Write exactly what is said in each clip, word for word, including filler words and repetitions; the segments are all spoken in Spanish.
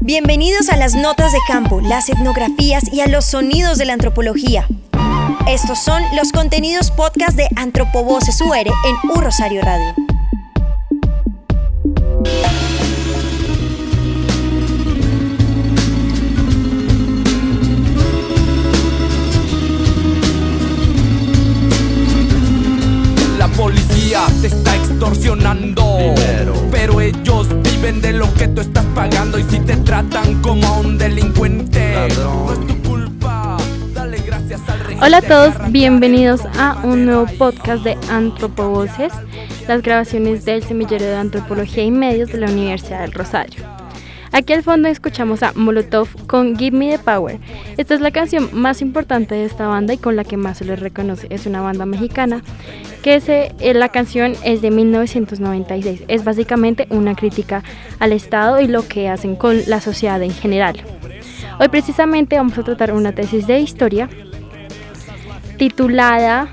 Bienvenidos a las notas de campo, las etnografías y a los sonidos de la antropología. Estos son los contenidos podcast de Antropovoces U R en U Rosario Radio. La policía te está extorsionando dinero, pero ellos viven de lo que tú estás pagando. Y si te tratan como a un delincuente, ladrón, no es tu culpa. Dale gracias al régimen. Hola a todos, bienvenidos a un nuevo podcast de Antropovoces, las grabaciones del Semillero de Antropología y Medios de la Universidad del Rosario. Aquí al fondo escuchamos a Molotov con Give Me the Power. Esta es la canción más importante de esta banda y con la que más se les reconoce. Es una banda mexicana que se, eh, la canción es de mil novecientos noventa y seis. Es básicamente una crítica al Estado y lo que hacen con la sociedad en general. Hoy precisamente vamos a tratar una tesis de historia titulada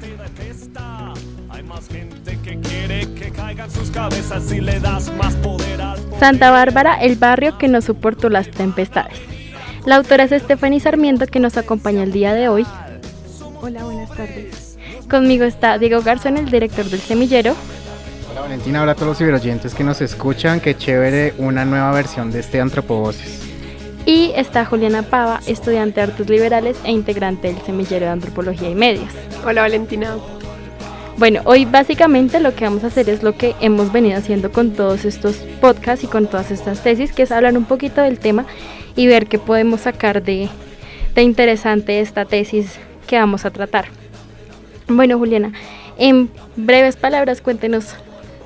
Santa Bárbara, el barrio que no soportó las tempestades. La autora es Stephanie Sarmiento, que nos acompaña el día de hoy. Hola, buenas tardes. Conmigo está Diego Garzón, el director del Semillero. Hola Valentina, hola a todos los ciberoyentes que nos escuchan, qué chévere una nueva versión de este Antropovoces. Y está Juliana Pava, estudiante de Artes Liberales e integrante del Semillero de Antropología y Medios. Hola Valentina. Bueno, hoy básicamente lo que vamos a hacer es lo que hemos venido haciendo con todos estos podcasts y con todas estas tesis, que es hablar un poquito del tema y ver qué podemos sacar de, de interesante esta tesis que vamos a tratar. Bueno, Juliana, en breves palabras, cuéntenos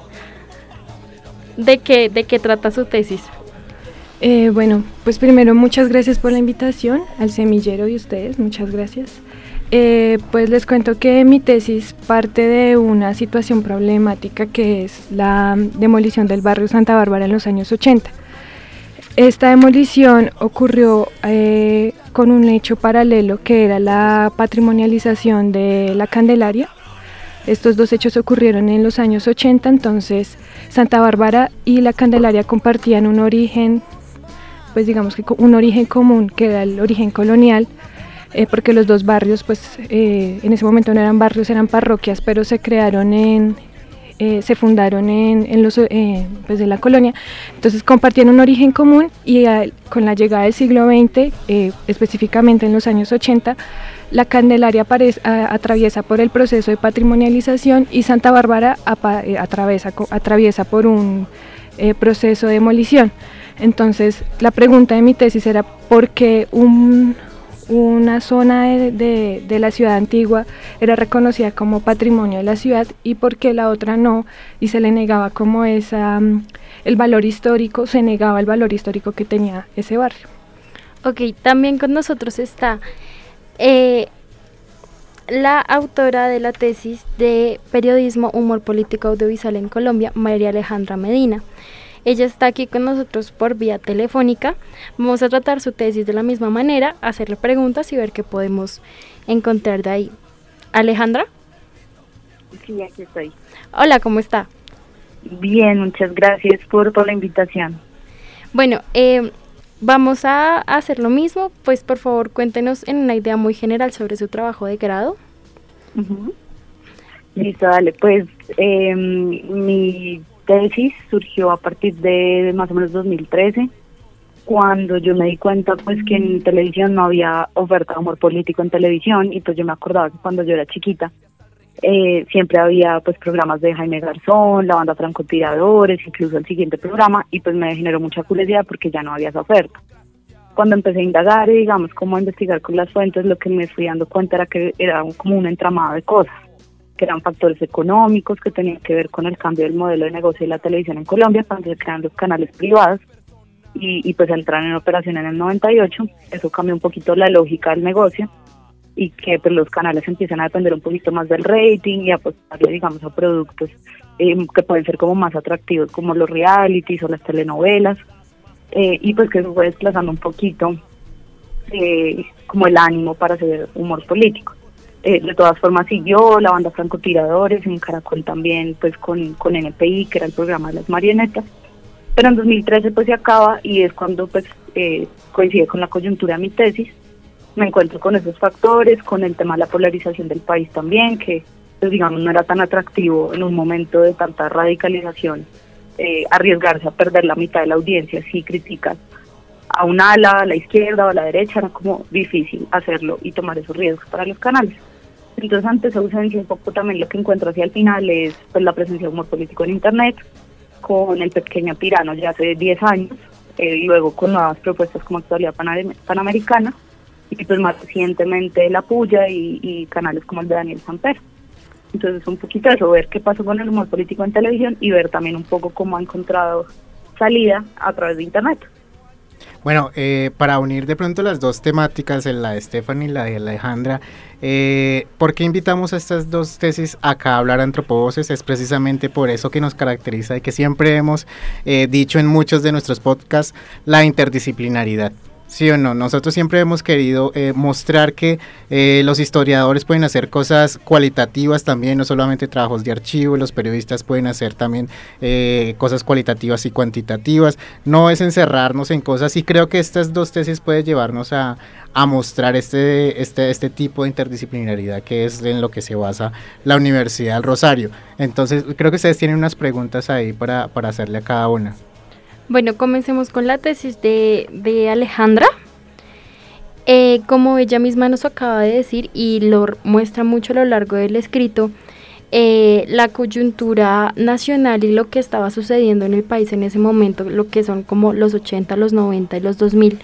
de qué, de qué trata su tesis. Eh, bueno, pues primero muchas gracias por la invitación al Semillero y ustedes, muchas gracias. Eh, pues les cuento que mi tesis parte de una situación problemática que es la demolición del barrio Santa Bárbara en los años ochenta. Esta demolición ocurrió eh, con un hecho paralelo que era la patrimonialización de la Candelaria. Estos dos hechos ocurrieron en los años ochenta, entonces Santa Bárbara y la Candelaria compartían un origen, pues digamos que un origen común, que era el origen colonial. Eh, porque los dos barrios, pues eh, en ese momento no eran barrios, eran parroquias, pero se crearon en, eh, se fundaron en, en los, eh, pues de la colonia, entonces compartían un origen común y a, con la llegada del siglo veinte, eh, específicamente en los años ochenta, la Candelaria aparece, a, atraviesa por el proceso de patrimonialización y Santa Bárbara apa, eh, atraviesa, atraviesa por un eh, proceso de demolición. Entonces la pregunta de mi tesis era ¿por qué un una zona de, de, de la ciudad antigua era reconocida como patrimonio de la ciudad y por qué la otra no, y se le negaba como esa, el valor histórico, se negaba el valor histórico que tenía ese barrio? Ok, también con nosotros está eh, la autora de la tesis de Periodismo, Humor Político Audiovisual en Colombia, María Alejandra Medina. Ella está aquí con nosotros por vía telefónica. Vamos a tratar su tesis de la misma manera, hacerle preguntas y ver qué podemos encontrar de ahí. ¿Alejandra? Sí, aquí estoy. Hola, ¿cómo está? Bien, muchas gracias por, por la invitación. Bueno, eh, vamos a hacer lo mismo. Pues por favor, cuéntenos en una idea muy general sobre su trabajo de grado. Uh-huh. Listo, dale. Pues eh, mi tesis surgió a partir de más o menos dos mil trece, cuando yo me di cuenta pues que en televisión no había oferta de humor político en televisión, y pues yo me acordaba que cuando yo era chiquita eh, siempre había pues programas de Jaime Garzón, la banda Francotiradores, incluso el siguiente programa, y pues me generó mucha curiosidad porque ya no había esa oferta. Cuando empecé a indagar y digamos como a investigar con las fuentes, lo que me fui dando cuenta era que era como un entramado de cosas, que eran factores económicos que tenían que ver con el cambio del modelo de negocio de la televisión en Colombia cuando se crean los canales privados y, y pues entran en operación en el noventa y ocho. Eso cambió un poquito la lógica del negocio y que pues los canales empiezan a depender un poquito más del rating y a apostarle digamos a productos eh, que pueden ser como más atractivos, como los realities o las telenovelas, eh, y pues que eso fue desplazando un poquito eh, como el ánimo para hacer humor político. Eh, de todas formas siguió la banda Francotiradores en Caracol también, pues con, con N P I, que era el programa de las marionetas, Pero en dos mil trece pues se acaba y es cuando pues eh, coincide con la coyuntura de mi tesis. Me encuentro con esos factores, con el tema de la polarización del país también, que pues digamos no era tan atractivo en un momento de tanta radicalización, eh, arriesgarse a perder la mitad de la audiencia si criticas a un ala, a la izquierda o a la derecha, era como difícil hacerlo y tomar esos riesgos para los canales. Entonces ante esa ausencia un poco también lo que encuentro hacia el final es pues la presencia de humor político en internet, con El Pequeño Tirano ya hace diez años, eh, y luego con nuevas propuestas como Actualidad Panam- Panamericana, y pues más recientemente La Puya y, y canales como el de Daniel Samper. Entonces un poquito eso, ver qué pasó con el humor político en televisión y ver también un poco cómo ha encontrado salida a través de internet. Bueno, eh, para unir de pronto las dos temáticas, la de Stephanie y la de Alejandra, eh, ¿por qué invitamos a estas dos tesis acá a hablar Antropovoces? Es precisamente por eso que nos caracteriza y que siempre hemos eh, dicho en muchos de nuestros podcasts, la interdisciplinaridad. ¿Sí o no? Nosotros siempre hemos querido eh, mostrar que eh, los historiadores pueden hacer cosas cualitativas también, no solamente trabajos de archivo, los periodistas pueden hacer también eh, cosas cualitativas y cuantitativas, no es encerrarnos en cosas, y creo que estas dos tesis pueden llevarnos a, a mostrar este, este, este tipo de interdisciplinaridad que es en lo que se basa la Universidad del Rosario. Entonces creo que ustedes tienen unas preguntas ahí para, para hacerle a cada una. Bueno, comencemos con la tesis de, de Alejandra. Eh, como ella misma nos acaba de decir y lo muestra mucho a lo largo del escrito, eh, la coyuntura nacional y lo que estaba sucediendo en el país en ese momento, lo que son como los ochenta, los noventa y los dos mil,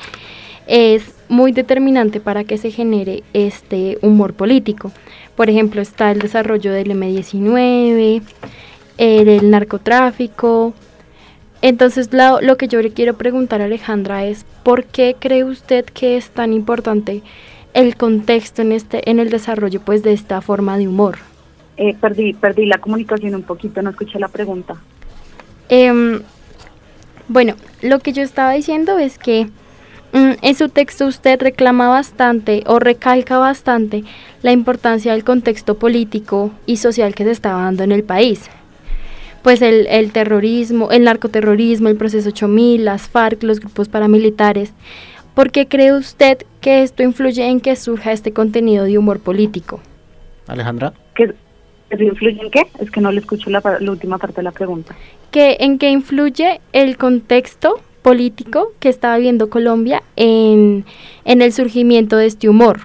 es muy determinante para que se genere este humor político. Por ejemplo, está el desarrollo del eme diecinueve, eh, del narcotráfico. Entonces lo, lo que yo le quiero preguntar a Alejandra es ¿por qué cree usted que es tan importante el contexto en este en el desarrollo pues de esta forma de humor? Eh, perdí perdí la comunicación un poquito, no escuché la pregunta. Eh, bueno, lo que yo estaba diciendo es que mm, en su texto usted reclama bastante o recalca bastante la importancia del contexto político y social que se estaba dando en el país. Pues el, el terrorismo, el narcoterrorismo, el proceso ocho mil, las FARC, los grupos paramilitares. ¿Por qué cree usted que esto influye en que surja este contenido de humor político? Alejandra. ¿Qué, ¿Qué influye en qué? Es que no le escucho la, la última parte de la pregunta. ¿Que, ¿En qué influye el contexto político que está viviendo Colombia en, en el surgimiento de este humor?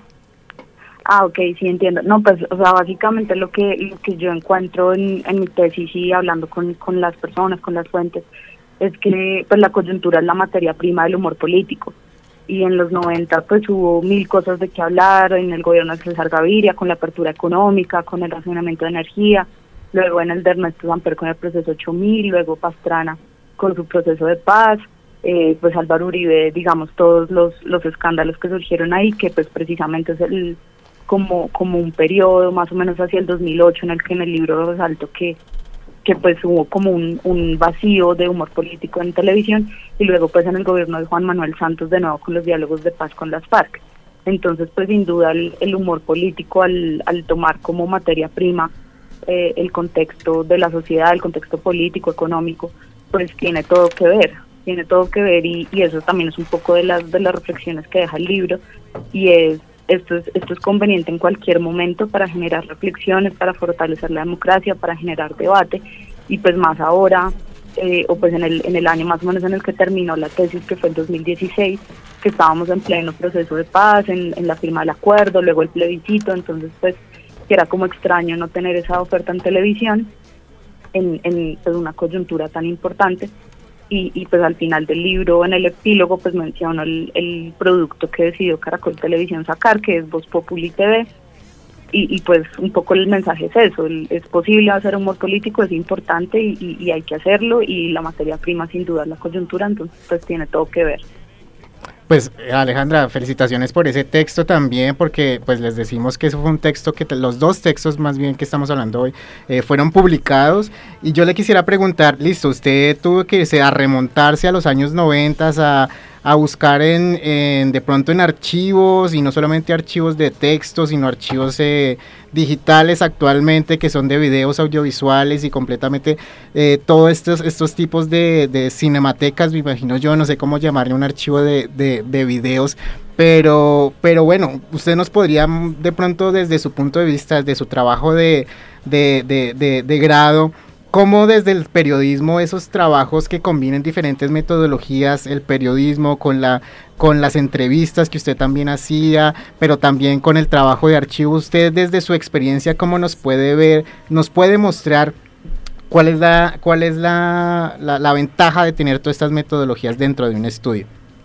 Ah, ok, sí entiendo. No, pues, o sea, básicamente lo que lo que yo encuentro en, en mi tesis y hablando con, con las personas, con las fuentes, es que pues la coyuntura es la materia prima del humor político. Y en los noventa pues hubo mil cosas de qué hablar en el gobierno de César Gaviria, con la apertura económica, con el racionamiento de energía, luego en el de Ernesto Samper con el proceso ocho mil, luego Pastrana con su proceso de paz, eh, pues Álvaro Uribe, digamos, todos los, los escándalos que surgieron ahí, que pues precisamente es el como como un periodo más o menos hacia el dos mil ocho en el que en el libro resalto que que pues hubo como un, un vacío de humor político en televisión, y luego pues en el gobierno de Juan Manuel Santos de nuevo con los diálogos de paz con las FARC. Entonces pues sin duda el, el humor político al, al tomar como materia prima eh, el contexto de la sociedad, el contexto político, económico, pues tiene todo que ver, tiene todo que ver y, y eso también es un poco de las, de las reflexiones que deja el libro, y es Esto es, esto es conveniente en cualquier momento para generar reflexiones, para fortalecer la democracia, para generar debate, y pues más ahora, eh, o pues en el, en el año más o menos en el que terminó la tesis, que fue el dos mil dieciséis, que estábamos en pleno proceso de paz, en, en la firma del acuerdo, luego el plebiscito, entonces pues que era como extraño no tener esa oferta en televisión, en, en pues, una coyuntura tan importante. Y, y pues al final del libro, en el epílogo, pues menciono el, el producto que decidió Caracol Televisión sacar, que es Voz Populi T V, y, y pues un poco el mensaje es eso, el, es posible hacer humor político, es importante y, y, y hay que hacerlo, y la materia prima sin duda es la coyuntura, entonces pues tiene todo que ver. Pues Alejandra, felicitaciones por ese texto también, porque pues les decimos que eso fue un texto que, te, los dos textos más bien que estamos hablando hoy, eh, fueron publicados, y yo le quisiera preguntar, listo, usted tuvo que irse a remontarse a los años noventa, a, a buscar en, en de pronto en archivos, y no solamente archivos de texto, sino archivos eh, digitales actualmente, que son de videos audiovisuales y completamente eh, todos estos, estos tipos de, de cinematecas, me imagino yo, no sé cómo llamarle, un archivo de, de, de videos, pero, pero bueno, usted nos podría de pronto desde su punto de vista, desde su trabajo de, de, de, de, de grado, cómo desde el periodismo esos trabajos que combinen diferentes metodologías, el periodismo con la con las entrevistas que usted también hacía, pero también con el trabajo de archivo, usted desde su experiencia, ¿cómo nos puede ver, nos puede mostrar cuál es la cuál es la, la, la ventaja de tener todas estas metodologías dentro de un estudio?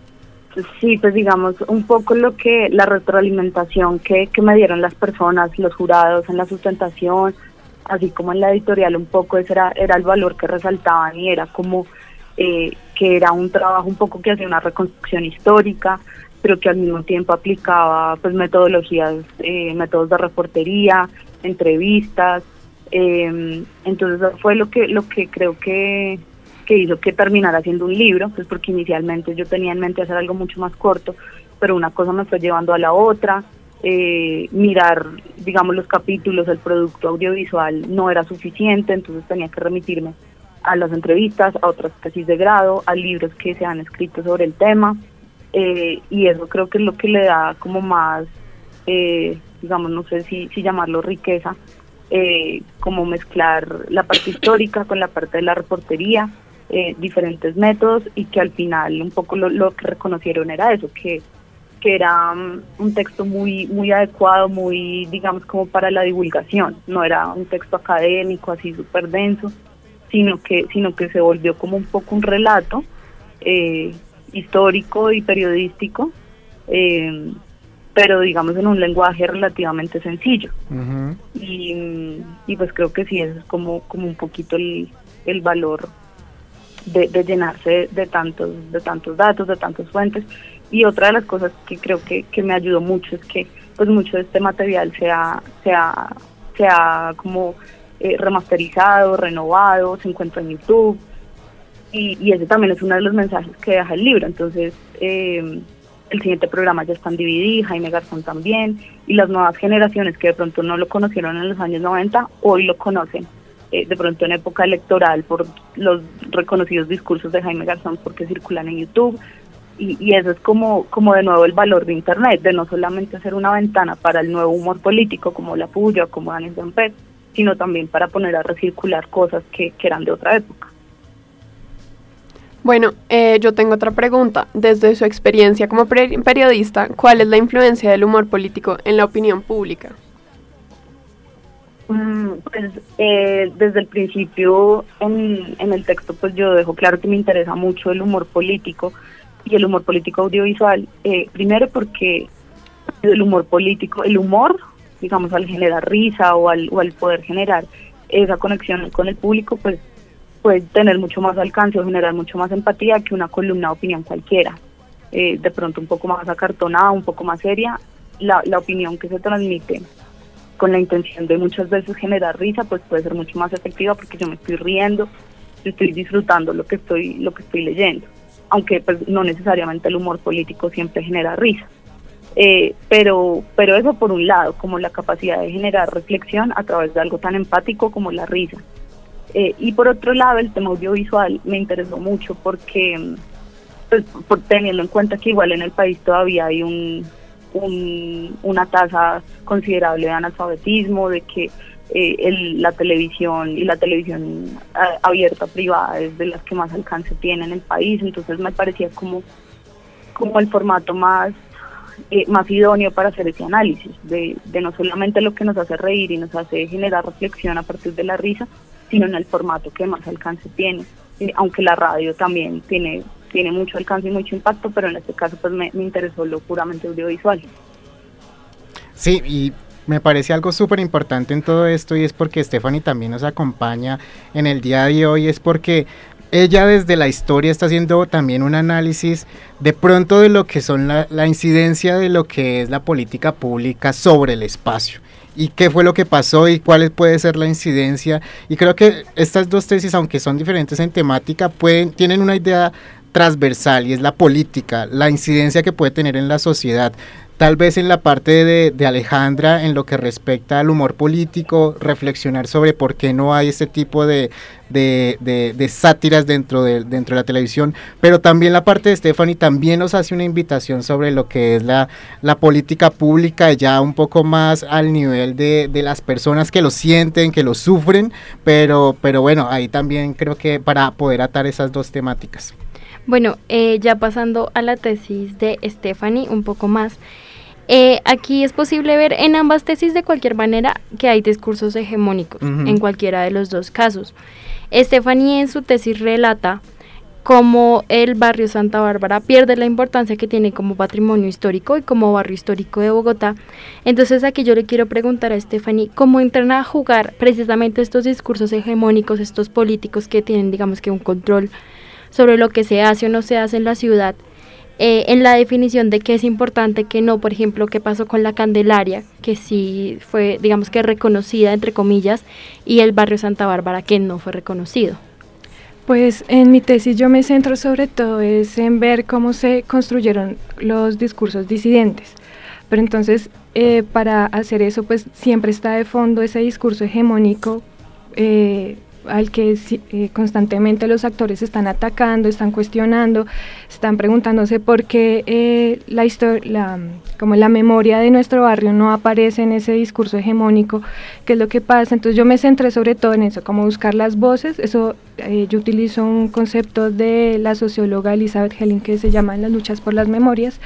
Sí, pues digamos, un poco lo que, la retroalimentación que, que me dieron las personas, los jurados en la sustentación, así como en la editorial, un poco ese era, era el valor que resaltaban, y era como eh, que era un trabajo un poco que hacía una reconstrucción histórica, pero que al mismo tiempo aplicaba pues metodologías, eh, métodos de reportería, entrevistas, eh, entonces eso fue lo que, lo que creo que, que hizo que terminara siendo un libro, pues porque inicialmente yo tenía en mente hacer algo mucho más corto, pero una cosa me fue llevando a la otra. Eh, mirar, digamos, los capítulos, el producto audiovisual no era suficiente, entonces tenía que remitirme a las entrevistas, a otras tesis de grado, a libros que se han escrito sobre el tema, eh, y eso creo que es lo que le da como más, eh, digamos, no sé si, si llamarlo riqueza, eh, como mezclar la parte histórica con la parte de la reportería, eh, diferentes métodos, y que al final un poco lo, lo que reconocieron era eso, que que era um, un texto muy muy adecuado, muy, digamos, como para la divulgación, no era un texto académico así súper denso, sino que sino que se volvió como un poco un relato eh, histórico y periodístico, eh, pero digamos en un lenguaje relativamente sencillo. Uh-huh. y, y pues creo que sí, eso es como, como un poquito el, el valor de, de llenarse de tantos, de tantos datos, de tantas fuentes. Y otra de las cosas que creo que, que me ayudó mucho es que pues mucho de este material se ha, se ha, se ha como eh, remasterizado, renovado, se encuentra en YouTube, y, y ese también es uno de los mensajes que deja el libro. Entonces eh, el siguiente programa ya está en D V D, Jaime Garzón también, y las nuevas generaciones que de pronto no lo conocieron en los años noventa, hoy lo conocen, eh, de pronto en época electoral, por los reconocidos discursos de Jaime Garzón porque circulan en YouTube. Y, y eso es como, como de nuevo el valor de Internet, de no solamente ser una ventana para el nuevo humor político como La Puya o como Daniel Samper, sino también para poner a recircular cosas que, que eran de otra época. Bueno, eh, yo tengo otra pregunta. Desde su experiencia como pre- periodista, ¿cuál es la influencia del humor político en la opinión pública? Mm, pues eh, desde el principio en, en el texto pues yo dejo claro que me interesa mucho el humor político y el humor político audiovisual, eh, primero porque el humor político, el humor, digamos, al generar risa o al, o al poder generar esa conexión con el público, pues puede tener mucho más alcance o generar mucho más empatía que una columna de opinión cualquiera, eh, de pronto un poco más acartonada, un poco más seria. La, la opinión que se transmite con la intención de muchas veces generar risa, pues puede ser mucho más efectiva porque yo me estoy riendo, yo estoy disfrutando lo que estoy, lo que estoy leyendo. Aunque pues no necesariamente el humor político siempre genera risa, eh, pero pero eso por un lado, como la capacidad de generar reflexión a través de algo tan empático como la risa, eh, y por otro lado el tema audiovisual me interesó mucho porque pues, por, teniendo en cuenta que igual en el país todavía hay un, un una tasa considerable de analfabetismo, de que Eh, el, la televisión y la televisión a, abierta privada es de las que más alcance tiene en el país, entonces me parecía como, como el formato más, eh, más idóneo para hacer ese análisis de, de no solamente lo que nos hace reír y nos hace generar reflexión a partir de la risa, sino en el formato que más alcance tiene, eh, aunque la radio también tiene, tiene mucho alcance y mucho impacto, pero en este caso pues me, me interesó lo puramente audiovisual. Sí, y me parece algo súper importante en todo esto, y es porque Stephanie también nos acompaña en el día de hoy, es porque ella desde la historia está haciendo también un análisis de pronto de lo que son la, la incidencia de lo que es la política pública sobre el espacio, y qué fue lo que pasó y cuál puede ser la incidencia, y creo que estas dos tesis, aunque son diferentes en temática, pueden tienen una idea transversal y es la política, la incidencia que puede tener en la sociedad. Tal vez en la parte de, de Alejandra, en lo que respecta al humor político, reflexionar sobre por qué no hay este tipo de, de, de, de sátiras dentro de, dentro de la televisión, pero también la parte de Stephanie también nos hace una invitación sobre lo que es la, la política pública, ya un poco más al nivel de, de las personas que lo sienten, que lo sufren, pero, pero bueno, ahí también creo que para poder atar esas dos temáticas. Bueno, eh, ya pasando a la tesis de Stephanie un poco más, eh, aquí es posible ver en ambas tesis de cualquier manera que hay discursos hegemónicos, uh-huh. en cualquiera de los dos casos. Stephanie en su tesis relata cómo el barrio Santa Bárbara pierde la importancia que tiene como patrimonio histórico y como barrio histórico de Bogotá. Entonces aquí yo le quiero preguntar a Stephanie, ¿cómo entran a jugar precisamente estos discursos hegemónicos, estos políticos que tienen, digamos que un control sobre lo que se hace o no se hace en la ciudad, eh, en la definición de qué es importante, qué no? Por ejemplo, qué pasó con la Candelaria, que sí fue, digamos que reconocida, entre comillas, y el barrio Santa Bárbara, que no fue reconocido. Pues en mi tesis yo me centro sobre todo es en ver cómo se construyeron los discursos disidentes, pero entonces eh, para hacer eso pues siempre está de fondo ese discurso hegemónico eh, al que eh, constantemente los actores están atacando, están cuestionando, están preguntándose por qué eh, la historia, la, como la memoria de nuestro barrio no aparece en ese discurso hegemónico, qué es lo que pasa. Entonces yo me centré sobre todo en eso, como buscar las voces. Eso eh, yo utilizo un concepto de la socióloga Elizabeth Helling que se llama las luchas por las memorias,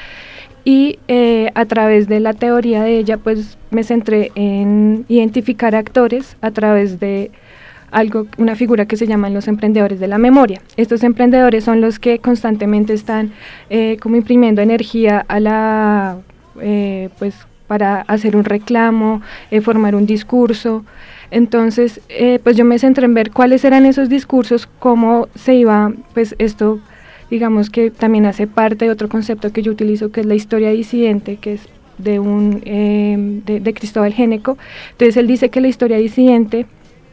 y eh, a través de la teoría de ella pues me centré en identificar actores a través de algo, una figura que se llaman los emprendedores de la memoria. Estos emprendedores son los que constantemente están eh, como imprimiendo energía a la, eh, pues para hacer un reclamo, eh, formar un discurso. Entonces, eh, pues yo me centré en ver cuáles eran esos discursos, cómo se iba, pues esto, digamos que también hace parte de otro concepto que yo utilizo, que es la historia disidente, que es de un eh, de, de Cristóbal Géneco. Entonces él dice que la historia disidente,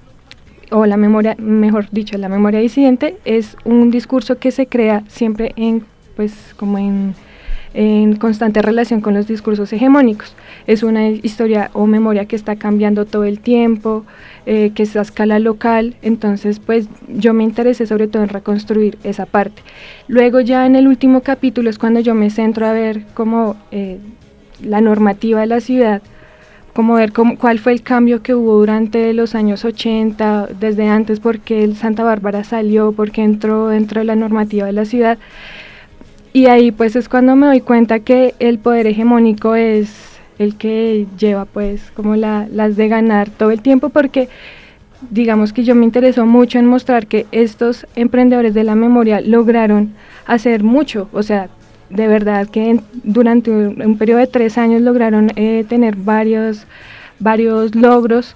o la memoria, mejor dicho, la memoria disidente es un discurso que se crea siempre en, pues, como en, en constante relación con los discursos hegemónicos. Es una historia o memoria que está cambiando todo el tiempo, eh, que es a escala local. Entonces, pues, yo me interesé sobre todo en reconstruir esa parte. Luego ya en el último capítulo es cuando yo me centro a ver cómo eh, la normativa de la ciudad, como ver cómo, cuál fue el cambio que hubo durante los años ochenta, desde antes, por qué el Santa Bárbara salió, por qué entró dentro de la normativa de la ciudad. Y ahí pues es cuando me doy cuenta que el poder hegemónico es el que lleva pues como la, las de ganar todo el tiempo, porque digamos que yo me interesó mucho en mostrar que estos emprendedores de la memoria lograron hacer mucho, o sea, de verdad que en, durante un, un periodo de tres años lograron eh, tener varios, varios logros,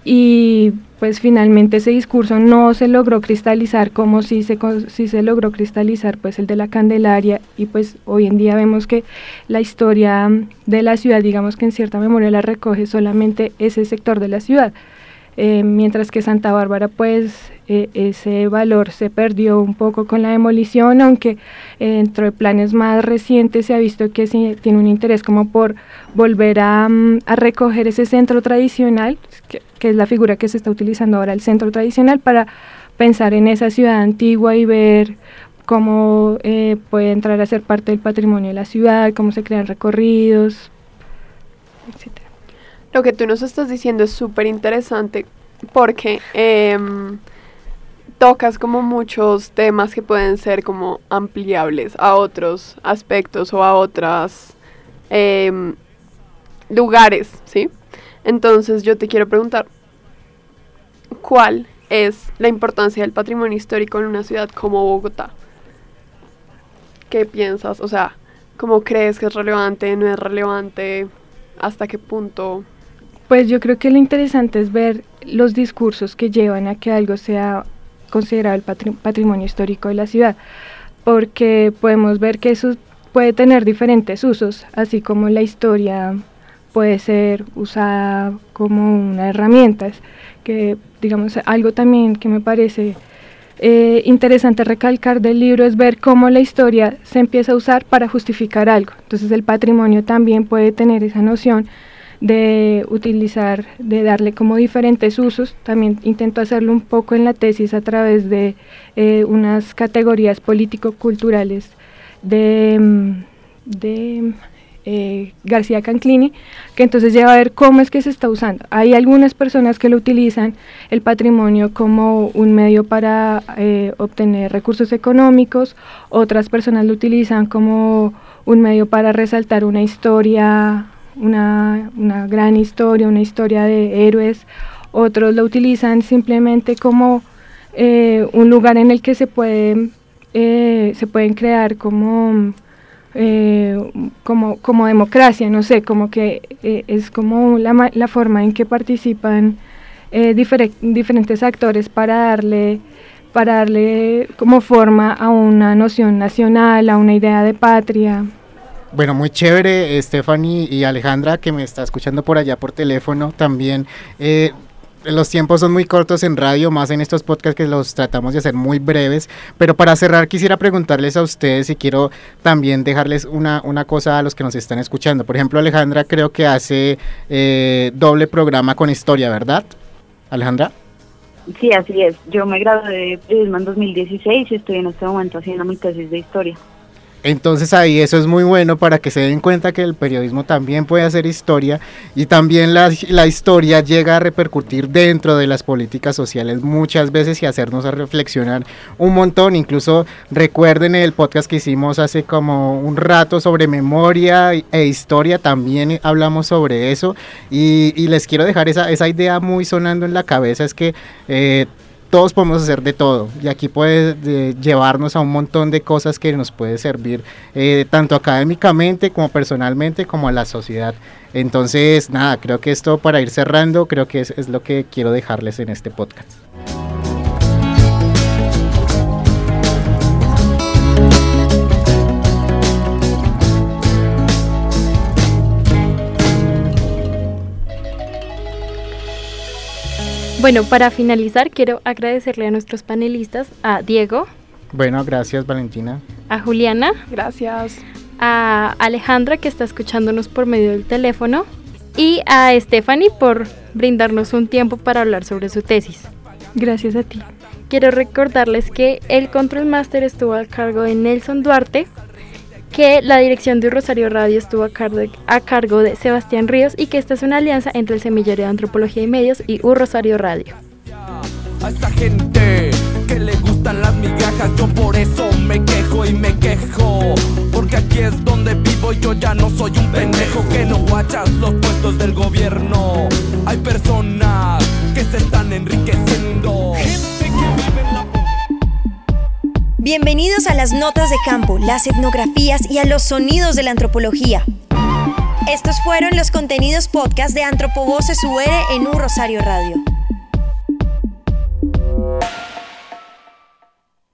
y pues finalmente ese discurso no se logró cristalizar como si se, si se logró cristalizar pues el de la Candelaria, y pues hoy en día vemos que la historia de la ciudad, digamos que en cierta memoria la recoge solamente ese sector de la ciudad. Eh, mientras que Santa Bárbara pues eh, ese valor se perdió un poco con la demolición, aunque eh, dentro de planes más recientes se ha visto que sí tiene un interés como por volver a, a recoger ese centro tradicional, que, que es la figura que se está utilizando ahora, el centro tradicional, para pensar en esa ciudad antigua y ver cómo eh, puede entrar a ser parte del patrimonio de la ciudad, cómo se crean recorridos, etcétera. Lo que tú nos estás diciendo es súper interesante porque eh, tocas como muchos temas que pueden ser como ampliables a otros aspectos o a otros eh, lugares, ¿sí? Entonces yo te quiero preguntar, ¿cuál es la importancia del patrimonio histórico en una ciudad como Bogotá? ¿Qué piensas? O sea, ¿cómo crees que es relevante, no es relevante? ¿Hasta qué punto? Pues yo creo que lo interesante es ver los discursos que llevan a que algo sea considerado el patri- patrimonio histórico de la ciudad, porque podemos ver que eso puede tener diferentes usos, así como la historia puede ser usada como una herramienta, que digamos algo también que me parece eh, interesante recalcar del libro es ver cómo la historia se empieza a usar para justificar algo. Entonces el patrimonio también puede tener esa noción de utilizar, de darle como diferentes usos. También intento hacerlo un poco en la tesis a través de eh, unas categorías político-culturales de, de eh, García Canclini, que entonces lleva a ver cómo es que se está usando. Hay algunas personas que lo utilizan el patrimonio como un medio para eh, obtener recursos económicos, otras personas lo utilizan como un medio para resaltar una historia, Una, una gran historia, una historia de héroes. Otros lo utilizan simplemente como eh, un lugar en el que se puede, eh, se pueden crear como, eh, como, como democracia, no sé, como que eh, es como la, la forma en que participan eh, difer diferentes actores para darle, para darle como forma a una noción nacional, a una idea de patria. Bueno, muy chévere, Stephanie y Alejandra, que me está escuchando por allá por teléfono también. Eh, los tiempos son muy cortos en radio, más en estos podcasts que los tratamos de hacer muy breves, pero para cerrar quisiera preguntarles a ustedes y quiero también dejarles una, una cosa a los que nos están escuchando. Por ejemplo, Alejandra creo que hace eh, doble programa con historia, ¿verdad, Alejandra? Sí, así es. Yo me gradué de periodismo en dos mil dieciséis y estoy en este momento haciendo mi tesis de historia. Entonces ahí eso es muy bueno para que se den cuenta que el periodismo también puede hacer historia y también la, la historia llega a repercutir dentro de las políticas sociales muchas veces y hacernos a reflexionar un montón. Incluso recuerden el podcast que hicimos hace como un rato sobre memoria e historia, también hablamos sobre eso y, y les quiero dejar esa, esa idea muy sonando en la cabeza, es que eh, todos podemos hacer de todo y aquí puede de, llevarnos a un montón de cosas que nos puede servir eh, tanto académicamente como personalmente como a la sociedad. Entonces nada, creo que esto para ir cerrando creo que es, es lo que quiero dejarles en este podcast. Bueno, para finalizar quiero agradecerle a nuestros panelistas, a Diego. Bueno, gracias Valentina. A Juliana. Gracias. A Alejandra, que está escuchándonos por medio del teléfono. Y a Stephanie por brindarnos un tiempo para hablar sobre su tesis. Gracias a ti. Quiero recordarles que el Control Master estuvo a cargo de Nelson Duarte, que la dirección de Rosario Radio estuvo a cargo, de, a cargo de Sebastián Ríos y que esta es una alianza entre el Semillero de Antropología y Medios y U Rosario Radio. A esa gente que le gustan las migajas, yo por eso me quejo y me quejo, porque aquí es donde vivo y yo ya no soy un pendejo que no guachas los puestos del gobierno. Hay personas que se están enriqueciendo. Gente que vive en la... Bienvenidos a las notas de campo, las etnografías y a los sonidos de la antropología. Estos fueron los contenidos podcast de Antropovoces U R en U Rosario Radio.